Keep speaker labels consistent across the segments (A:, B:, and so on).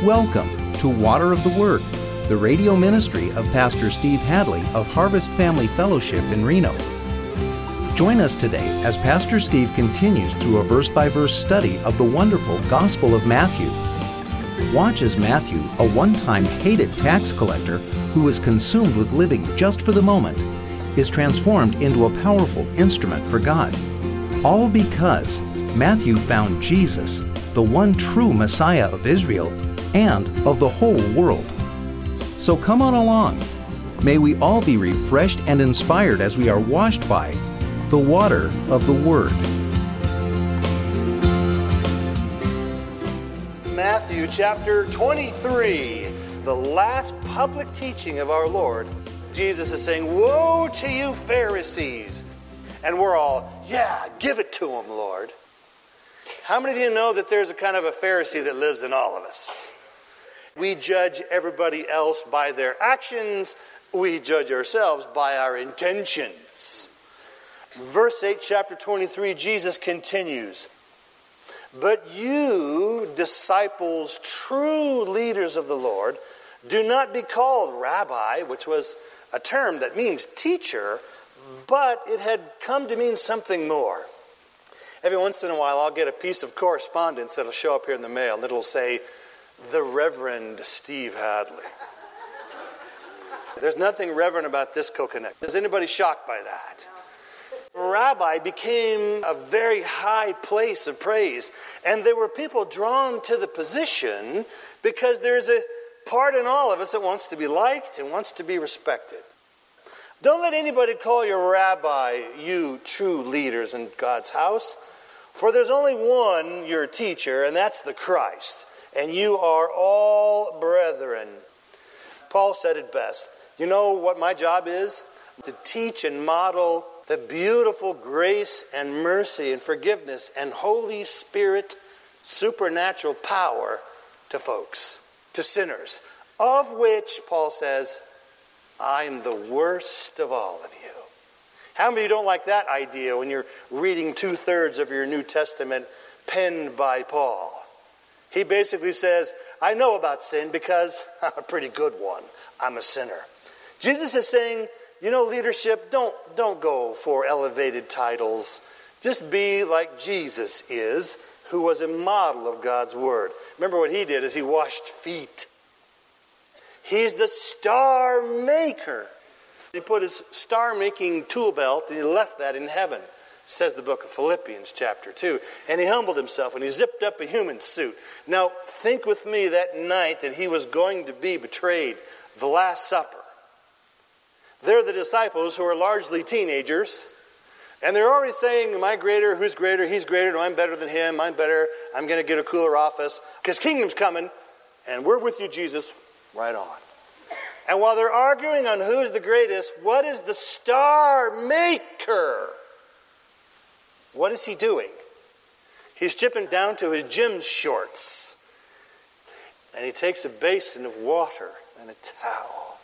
A: Welcome to Water of the Word, the radio ministry of Pastor Steve Hadley of Harvest Family Fellowship in Reno. Join us today as Pastor Steve continues through a verse-by-verse study of the wonderful Gospel of Matthew. Watch as Matthew, a one-time hated tax collector who was consumed with living just for the moment, is transformed into a powerful instrument for God. All because Matthew found Jesus, the one true Messiah of Israel and of the whole world. So come on along. May we all be refreshed and inspired as we are washed by the water of the Word.
B: Matthew chapter 23, the last public teaching of our Lord. Jesus is saying, "Woe to you, Pharisees." And we're all, "Yeah, give it to them, Lord." How many of you know that there's a kind of a Pharisee that lives in all of us? We judge everybody else by their actions. We judge ourselves by our intentions. Verse 8, chapter 23, Jesus continues, "But you, disciples, true leaders of the Lord, do not be called rabbi," which was a term that means teacher, but it had come to mean something more. Every once in a while, I'll get a piece of correspondence that'll show up here in the mail, and it'll say, "The Reverend Steve Hadley." There's nothing reverent about this coconut. Is anybody shocked by that? Rabbi became a very high place of praise, and there were people drawn to the position because there's a part in all of us that wants to be liked and wants to be respected. Don't let anybody call you rabbi, you true leaders in God's house, for there's only one, your teacher, and that's the Christ. And you are all brethren. Paul said it best. You know what my job is? To teach and model the beautiful grace and mercy and forgiveness and Holy Spirit supernatural power to folks, to sinners, of which, Paul says, I'm the worst of all of you. How many of you don't like that idea when you're reading 2/3 of your New Testament penned by Paul? He basically says, I know about sin because I'm a pretty good one. I'm a sinner. Jesus is saying, you know, leadership, don't go for elevated titles. Just be like Jesus is, who was a model of God's Word. Remember what he did is he washed feet. He's the star maker. He put his star-making tool belt and he left that in heaven, says the book of Philippians chapter 2. And he humbled himself and he zipped up a human suit. Now, think with me that night that he was going to be betrayed, the Last Supper. They're the disciples who are largely teenagers. And they're already saying, am I greater? Who's greater? He's greater. No, I'm better than him. I'm better. I'm going to get a cooler office because kingdom's coming. And we're with you, Jesus. Right on. And while they're arguing on who's the greatest, what is the star maker? What is he doing? He's stripping down to his gym shorts. And he takes a basin of water and a towel.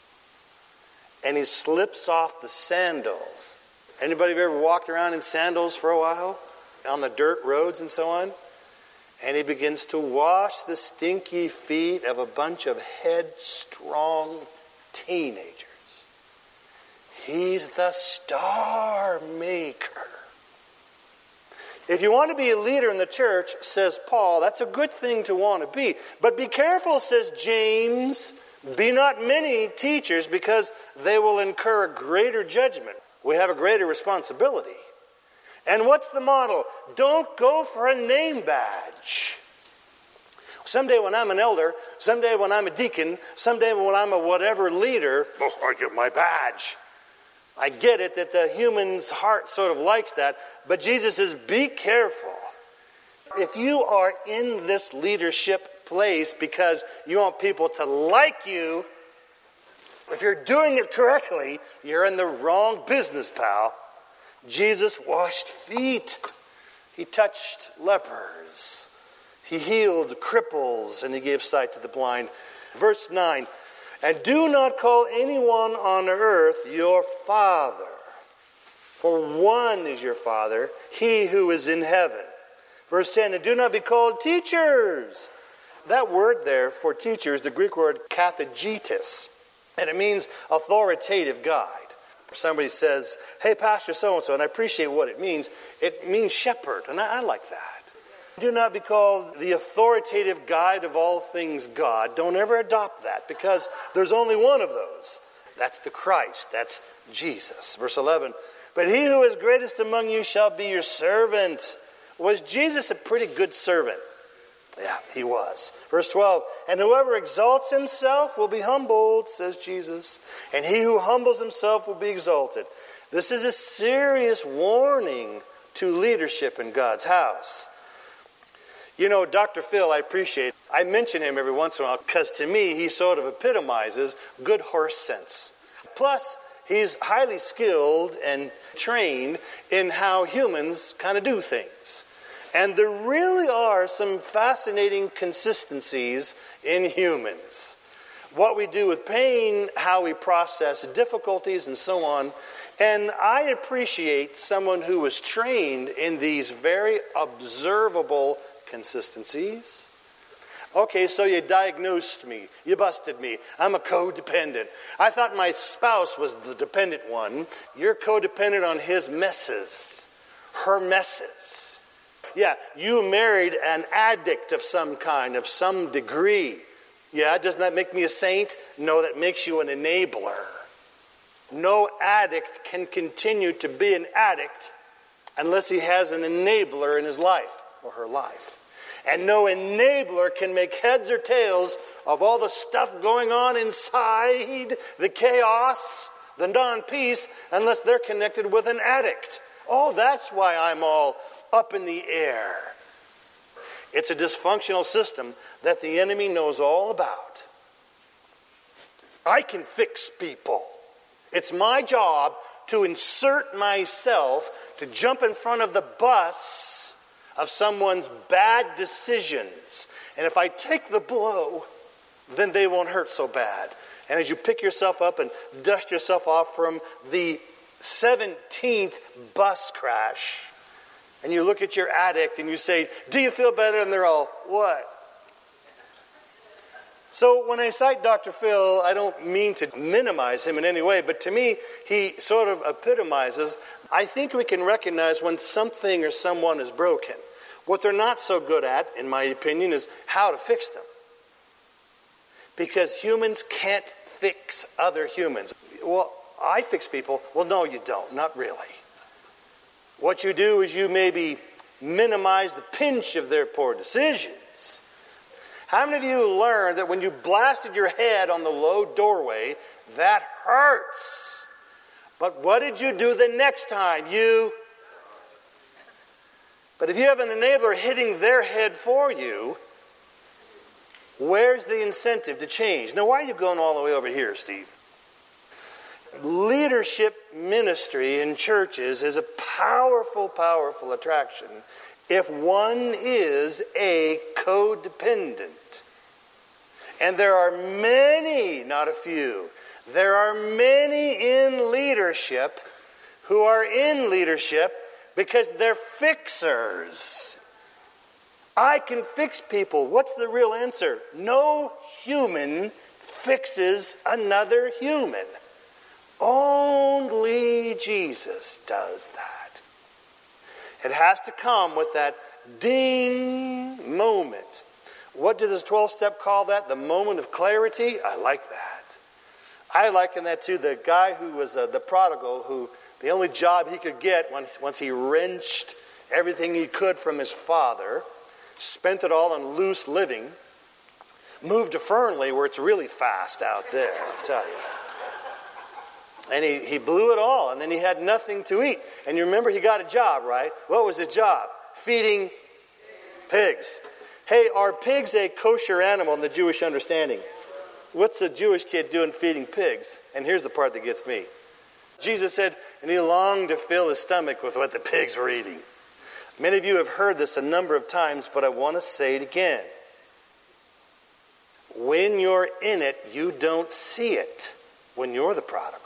B: And he slips off the sandals. Anybody have ever walked around in sandals for a while? On the dirt roads and so on? And he begins to wash the stinky feet of a bunch of headstrong teenagers. He's the star maker. If you want to be a leader in the church, says Paul, that's a good thing to want to be. But be careful, says James, be not many teachers because they will incur a greater judgment. We have a greater responsibility. And what's the model? Don't go for a name badge. Someday when I'm an elder, someday when I'm a deacon, someday when I'm a whatever leader, I get my badge. I get it that the human's heart sort of likes that, but Jesus says, be careful. If you are in this leadership place because you want people to like you, if you're doing it correctly, you're in the wrong business, pal. Jesus washed feet. He touched lepers. He healed cripples, and he gave sight to the blind. Verse 9, and do not call anyone on earth your father, for one is your Father, he who is in heaven. Verse 10, and do not be called teachers, That word there for teacher is the Greek word kathegetes, and it means authoritative guide. Somebody says, hey, Pastor so-and-so, and I appreciate what it means shepherd, and I like that. Do not be called the authoritative guide of all things God. Don't ever adopt that, because there's only one of those. That's the Christ. That's Jesus. Verse 11, but he who is greatest among you shall be your servant. Was Jesus a pretty good servant? Yeah, he was. Verse 12, and whoever exalts himself will be humbled, says Jesus, and he who humbles himself will be exalted. This is a serious warning to leadership in God's house. You know, Dr. Phil, I mention him every once in a while because to me he sort of epitomizes good horse sense. Plus, he's highly skilled and trained in how humans kind of do things. And there really are some fascinating consistencies in humans. What we do with pain, how we process difficulties, and so on. And I appreciate someone who was trained in these very observable consistencies. Okay, so you diagnosed me. You busted me. I'm a codependent. I thought my spouse was the dependent one. You're codependent on his messes, her messes. Yeah, you married an addict of some kind, of some degree. Yeah, doesn't that make me a saint? No, that makes you an enabler. No addict can continue to be an addict unless he has an enabler in his life or her life. And no enabler can make heads or tails of all the stuff going on inside, the chaos, the non-peace, unless they're connected with an addict. Oh, that's why I'm all up in the air. It's a dysfunctional system that the enemy knows all about. I can fix people. It's my job to insert myself, to jump in front of the bus of someone's bad decisions. And if I take the blow, then they won't hurt so bad. And as you pick yourself up and dust yourself off from the 17th bus crash, and you look at your addict and you say, do you feel better? And they're all, what? So when I cite Dr. Phil, I don't mean to minimize him in any way, but to me, he sort of epitomizes, I think we can recognize when something or someone is broken. What they're not so good at, in my opinion, is how to fix them. Because humans can't fix other humans. Well, I fix people. Well, no, you don't. Not really. What you do is you maybe minimize the pinch of their poor decisions. How many of you learned that when you blasted your head on the low doorway, that hurts? But what did you do the next time? But if you have an enabler hitting their head for you, where's the incentive to change? Now, why are you going all the way over here, Steve? Leadership ministry in churches is a powerful, powerful attraction if one is a codependent. And there are many, not a few, there are many in leadership who are in leadership because they're fixers. I can fix people. What's the real answer? No human fixes another human. Only Jesus does that. It has to come with that ding moment. What did this 12-step call that? The moment of clarity? I like that. I liken that to the guy who was the prodigal, who the only job he could get once he wrenched everything he could from his father, spent it all on loose living, moved to Fernley where it's really fast out there, I'll tell you. And he blew it all, and then he had nothing to eat. And you remember he got a job, right? What was his job? Feeding pigs. Hey, are pigs a kosher animal in the Jewish understanding? What's the Jewish kid doing feeding pigs? And here's the part that gets me. Jesus said, and he longed to fill his stomach with what the pigs were eating. Many of you have heard this a number of times, but I want to say it again. When you're in it, you don't see it when you're the prodigal.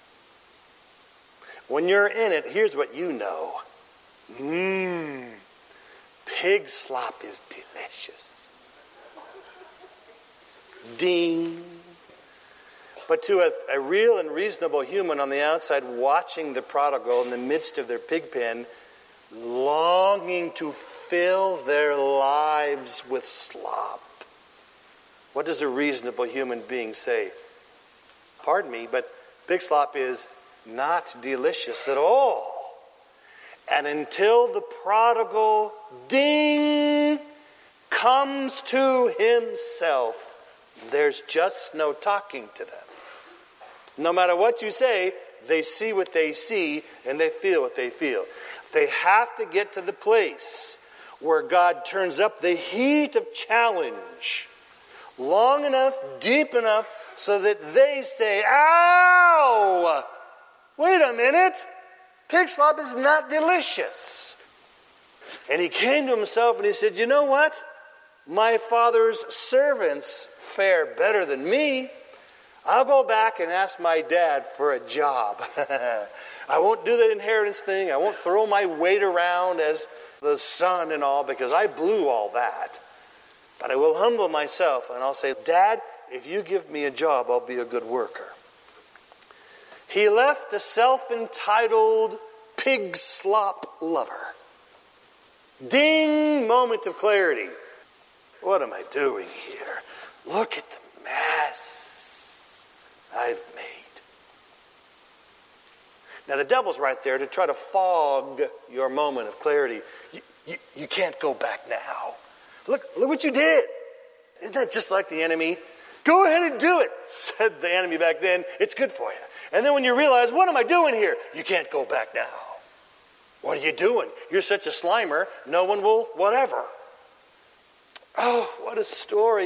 B: When you're in it, here's what you know. Pig slop is delicious. Ding. But to a real and reasonable human on the outside watching the prodigal in the midst of their pig pen, longing to fill their lives with slop, what does a reasonable human being say? Pardon me, but pig slop is not delicious at all. And until the prodigal, ding, comes to himself, there's just no talking to them. No matter what you say, they see what they see and they feel what they feel. They have to get to the place where God turns up the heat of challenge long enough, deep enough, so that they say, ow! Wait a minute. Pig slop is not delicious. And he came to himself and he said, you know what? My father's servants fare better than me. I'll go back and ask my dad for a job. I won't do the inheritance thing. I won't throw my weight around as the son and all, because I blew all that. But I will humble myself and I'll say, Dad, if you give me a job, I'll be a good worker. He left a self-entitled pig slop lover. Ding, moment of clarity. What am I doing here? Look at the mess I've made. Now the devil's right there to try to fog your moment of clarity. You can't go back now. Look what you did. Isn't that just like the enemy? Go ahead and do it, said the enemy back then. It's good for you. And then when you realize, what am I doing here? You can't go back now. What are you doing? You're such a slimer, no one will whatever. Oh, what a story.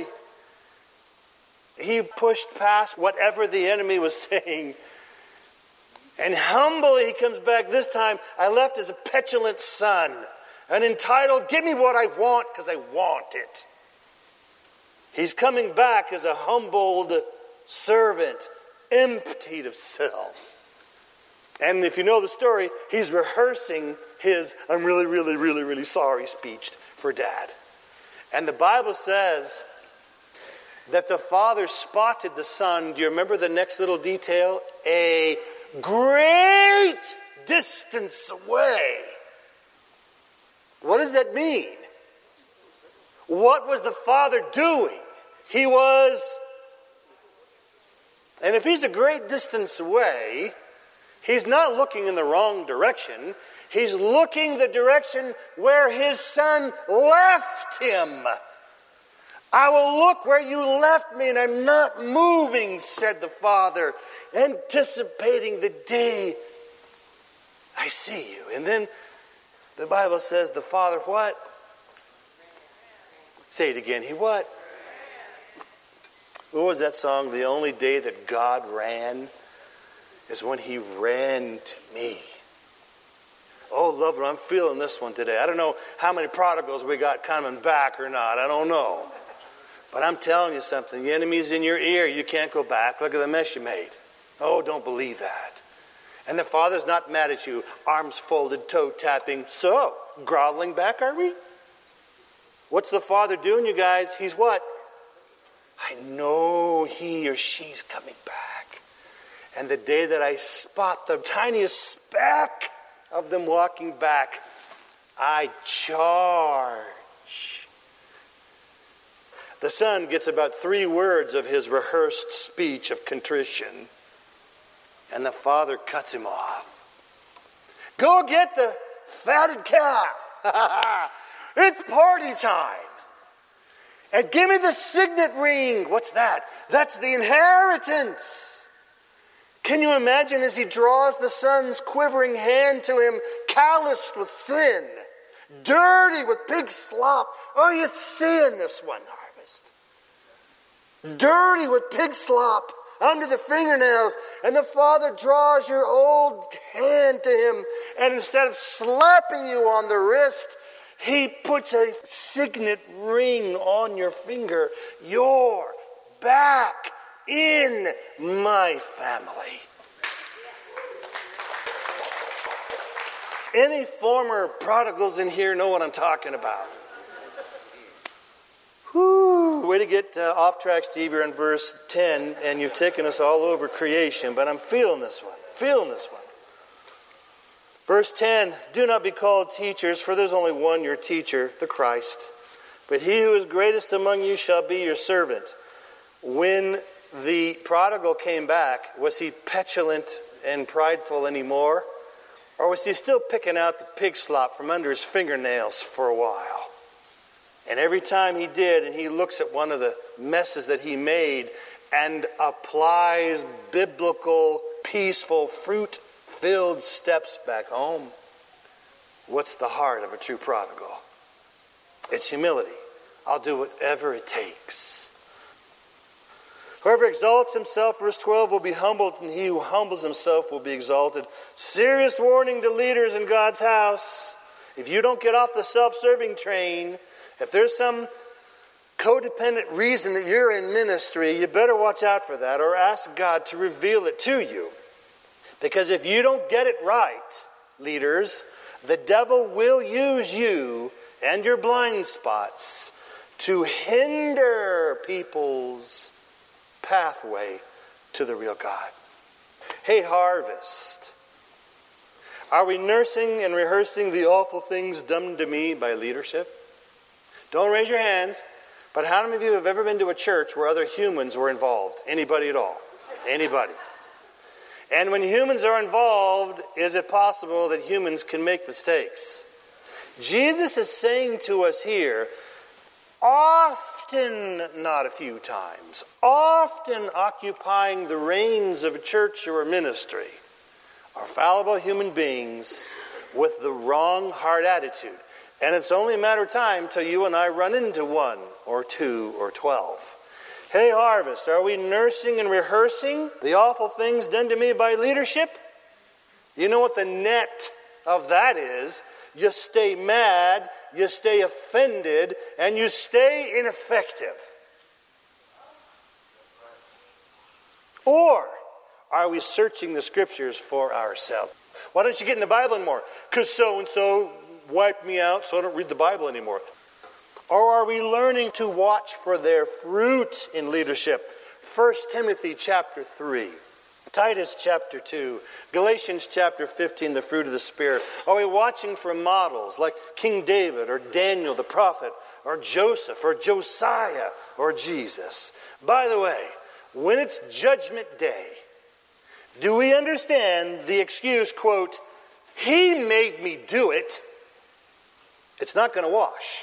B: He pushed past whatever the enemy was saying. And humbly he comes back this time. I left as a petulant son. An entitled, give me what I want because I want it. He's coming back as a humbled servant, emptied of self. And if you know the story, he's rehearsing his I'm really, really, really, really sorry speech for Dad. And the Bible says that the father spotted the son. Do you remember the next little detail? A great distance away. What does that mean? What was the father doing? He was, and if he's a great distance away, he's not looking in the wrong direction. He's looking the direction where his son left him. I will look where you left me and I'm not moving, said the father, anticipating the day I see you. And then the Bible says the father what? Say it again. He what? What was that song? The only day that God ran is when he ran to me. Oh, lover, I'm feeling this one today. I don't know how many prodigals we got coming back or not. I don't know. But I'm telling you something. The enemy's in your ear. You can't go back. Look at the mess you made. Oh, don't believe that. And the father's not mad at you. Arms folded, toe tapping. So, groveling back, are we? What's the father doing, you guys? He's what? I know he or she's coming back. And the day that I spot the tiniest speck of them walking back, I charge. The son gets about 3 words of his rehearsed speech of contrition, and the father cuts him off. Go get the fatted calf. It's party time. And give me the signet ring. What's that? That's the inheritance. Can you imagine as he draws the son's quivering hand to him, calloused with sin, dirty with pig slop? Oh, you seeing this one, Harvest? Dirty with pig slop under the fingernails, and the father draws your old hand to him, and instead of slapping you on the wrist, he puts a signet ring on your finger. You're back in my family. Any former prodigals in here know what I'm talking about. Whoo. way to get off track, Steve. You're in verse 10, and you've taken us all over creation, but I'm feeling this one. Verse 10, do not be called teachers, for there's only one your teacher, the Christ. But he who is greatest among you shall be your servant. When the prodigal came back, was he petulant and prideful anymore? Or was he still picking out the pig slop from under his fingernails for a while? And every time he did, and he looks at one of the messes that he made and applies biblical, peaceful, fruit-filled steps back home. What's the heart of a true prodigal? It's humility. I'll do whatever it takes. Whoever exalts himself, verse 12, will be humbled, and he who humbles himself will be exalted. Serious warning to leaders in God's house. If you don't get off the self-serving train, if there's some codependent reason that you're in ministry, you better watch out for that or ask God to reveal it to you. Because if you don't get it right, leaders, the devil will use you and your blind spots to hinder people's pathway to the real God. Hey, Harvest, are we nursing and rehearsing the awful things done to me by leadership? Don't raise your hands, but how many of you have ever been to a church where other humans were involved? Anybody at all? Anybody? And when humans are involved, is it possible that humans can make mistakes? Jesus is saying to us here, often, not a few times, often occupying the reins of a church or a ministry are fallible human beings with the wrong heart attitude. And it's only a matter of time till you and I run into 1 or 2 or 12. Hey, Harvest, are we nursing and rehearsing the awful things done to me by leadership? You know what the net of that is? You stay mad, you stay offended, and you stay ineffective. Or are we searching the scriptures for ourselves? Why don't you get in the Bible anymore? Because so-and-so wiped me out, so I don't read the Bible anymore. Or are we learning to watch for their fruit in leadership? 1 Timothy chapter 3, Titus chapter 2, Galatians chapter 15, the fruit of the Spirit. Are we watching for models like King David or Daniel the prophet or Joseph or Josiah or Jesus? By the way, when it's Judgment Day, do we understand the excuse, quote, he made me do it? It's not going to wash.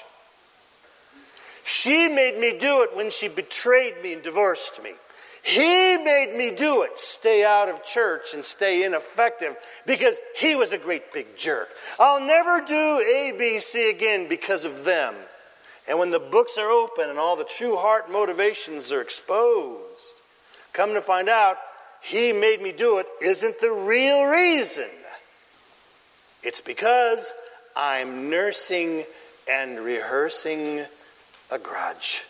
B: She made me do it when she betrayed me and divorced me. He made me do it. Stay out of church and stay ineffective because he was a great big jerk. I'll never do ABC again because of them. And when the books are open and all the true heart motivations are exposed, come to find out, he made me do it isn't the real reason. It's because I'm nursing and rehearsing a grudge.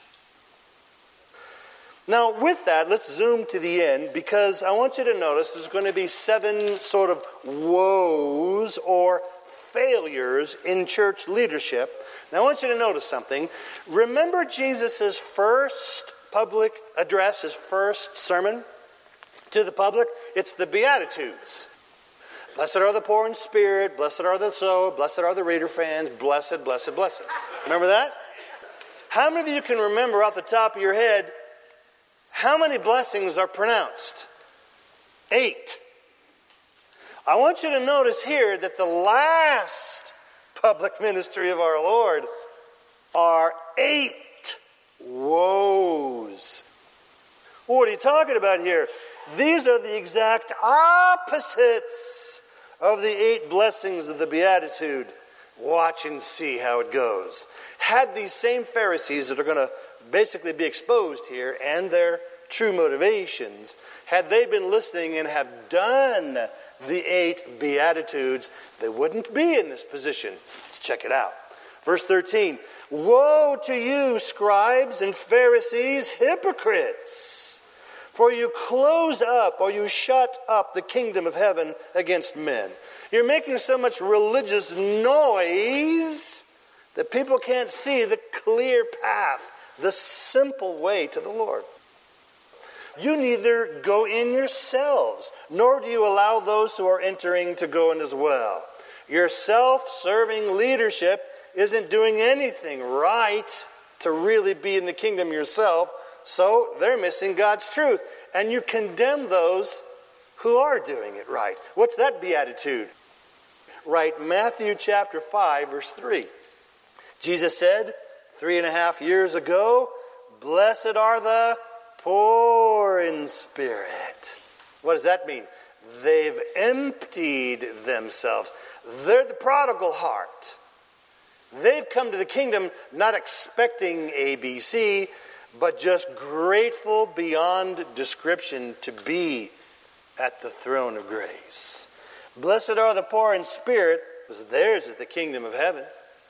B: Now, with that, let's zoom to the end because I want you to notice there's going to be 7 sort of woes or failures in church leadership. Now, I want you to notice something. Remember Jesus' first public address, his first sermon to the public? It's the Beatitudes. Blessed are the poor in spirit, blessed are the soul, blessed are the Raider fans, blessed, blessed, blessed. Remember that? How many of you can remember off the top of your head how many blessings are pronounced? 8. I want you to notice here that the last public ministry of our Lord are 8 woes. What are you talking about here? These are the exact opposites of the 8 blessings of the Beatitude. Watch and see how it goes. Had these same Pharisees that are going to basically be exposed here and their true motivations, had they been listening and have done the 8 Beatitudes, they wouldn't be in this position. Let's check it out. Verse 13, woe to you, scribes and Pharisees, hypocrites! For you close up or you shut up the kingdom of heaven against men. You're making so much religious noise that people can't see the clear path the simple way to the Lord. You neither go in yourselves, nor do you allow those who are entering to go in as well. Your self-serving leadership isn't doing anything right to really be in the kingdom yourself, so they're missing God's truth. And you condemn those who are doing it right. What's that beatitude? Right, Matthew chapter 5, verse 3. Jesus said 3.5 years ago, "Blessed are the poor in spirit." What does that mean? They've emptied themselves. They're the prodigal heart. They've come to the kingdom not expecting ABC, but just grateful beyond description to be at the throne of grace. Blessed are the poor in spirit, because theirs is the kingdom of heaven.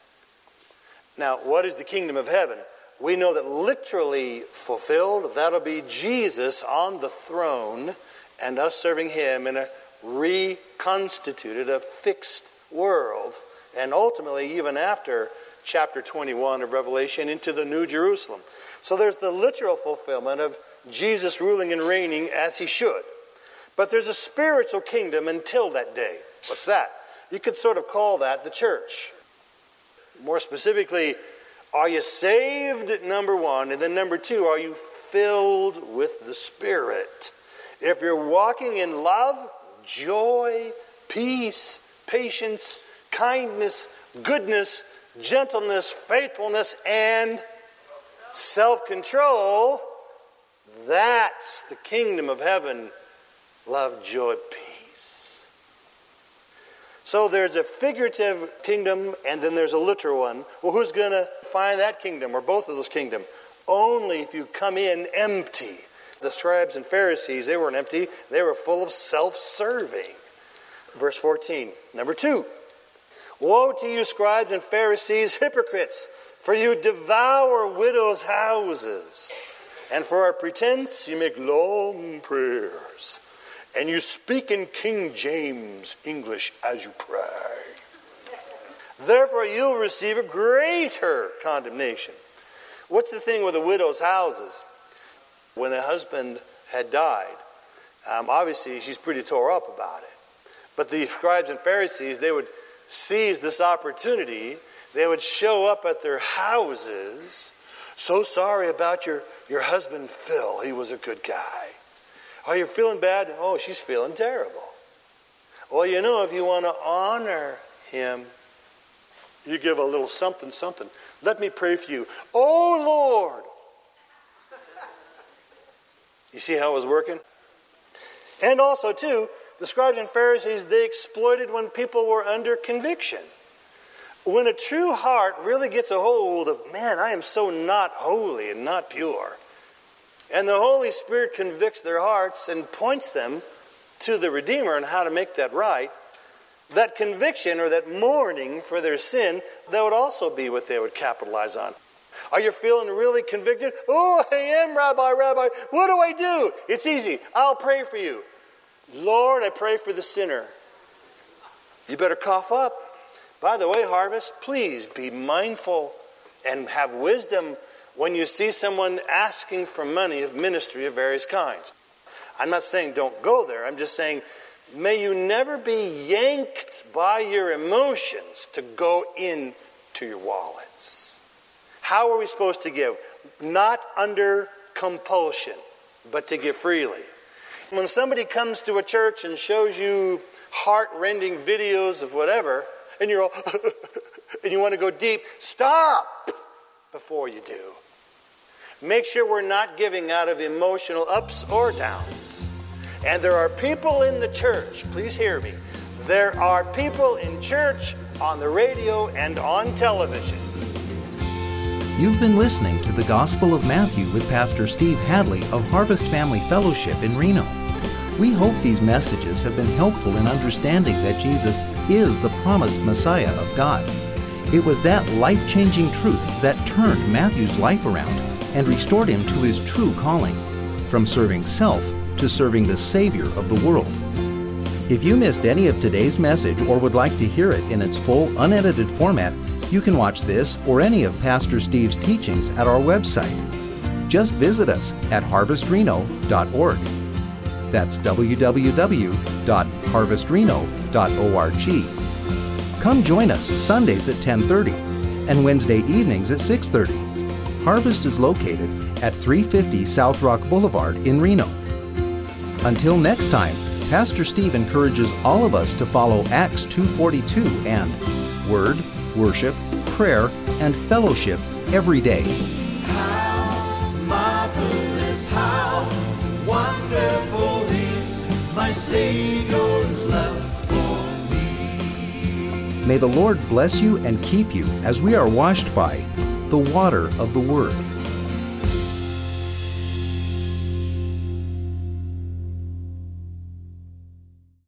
B: Now, what is the kingdom of heaven? We know that literally fulfilled, that'll be Jesus on the throne and us serving him in a reconstituted, a fixed world. And ultimately, even after chapter 21 of Revelation, into the New Jerusalem. So there's the literal fulfillment of Jesus ruling and reigning as he should. But there's a spiritual kingdom until that day. What's that? You could sort of call that the church. More specifically, are you saved, number one? And then number two, are you filled with the Spirit? If you're walking in love, joy, peace, patience, kindness, goodness, gentleness, faithfulness, and self-control, that's the kingdom of heaven. Love, joy, peace. So there's a figurative kingdom and then there's a literal one. Well, who's going to find that kingdom or both of those kingdoms? Only if you come in empty. The scribes and Pharisees, they weren't empty. They were full of self-serving. Verse 14, number 2. Woe to you, scribes and Pharisees, hypocrites, for you devour widows' houses, and for a pretense you make long prayers, and you speak in King James English as you pray. Therefore you'll receive a greater condemnation. What's the thing with the widows' houses? When a husband had died, obviously she's pretty tore up about it. But the scribes and Pharisees, they would seize this opportunity. They would show up at their houses. So sorry about your husband Phil. He was a good guy. Are you feeling bad? Oh, she's feeling terrible. Well, you know, if you want to honor him, you give a little something, something. Let me pray for you. Oh, Lord. You see how it was working? And also, too, the scribes and Pharisees, they exploited when people were under conviction. When a true heart really gets a hold of, man, I am so not holy and not pure. And the Holy Spirit convicts their hearts and points them to the Redeemer and how to make that right. That conviction or that mourning for their sin, that would also be what they would capitalize on. Are you feeling really convicted? Oh, I am, Rabbi. What do I do? It's easy. I'll pray for you. Lord, I pray for the sinner. You better cough up. By the way, Harvest, please be mindful and have wisdom when you see someone asking for money of ministry of various kinds. I'm not saying don't go there. I'm just saying may you never be yanked by your emotions to go into your wallets. How are we supposed to give? Not under compulsion, but to give freely. When somebody comes to a church and shows you heart-rending videos of whatever, and you're all, and you want to go deep, stop before you do. Make sure we're not giving out of emotional ups or downs. And there are people in the church, please hear me, there are people in church, on the radio, and on television.
A: You've been listening to the Gospel of Matthew with Pastor Steve Hadley of Harvest Family Fellowship in Reno. We hope these messages have been helpful in understanding that Jesus is the promised Messiah of God. It was that life-changing truth that turned Matthew's life around and restored him to his true calling, from serving self to serving the Savior of the world. If you missed any of today's message or would like to hear it in its full, unedited format, You can watch this or any of Pastor Steve's teachings at our website. Just visit us at harvestreno.org. That's www.harvestreno.org. Come join us Sundays at 10:30 and Wednesday evenings at 6:30. Harvest is located at 350 South Rock Boulevard in Reno. Until next time, Pastor Steve encourages all of us to follow Acts 2:42 and Word, Worship, Prayer, and Fellowship every day.
C: How marvelous, how wonderful is my Savior's love for me.
A: May the Lord bless you and keep you as we are washed by the water of the Word.